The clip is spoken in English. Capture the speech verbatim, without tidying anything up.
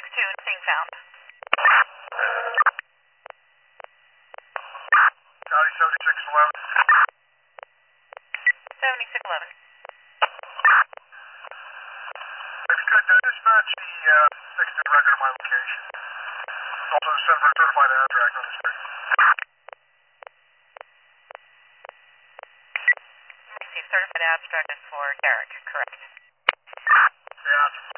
two, nothing found. County seventy-six eleven. seventy-six eleven. If you could uh, dispatch the uh, exit record of my location. Also send for a certified abstract on the street. Received certified abstract is for Derek, correct? Yeah.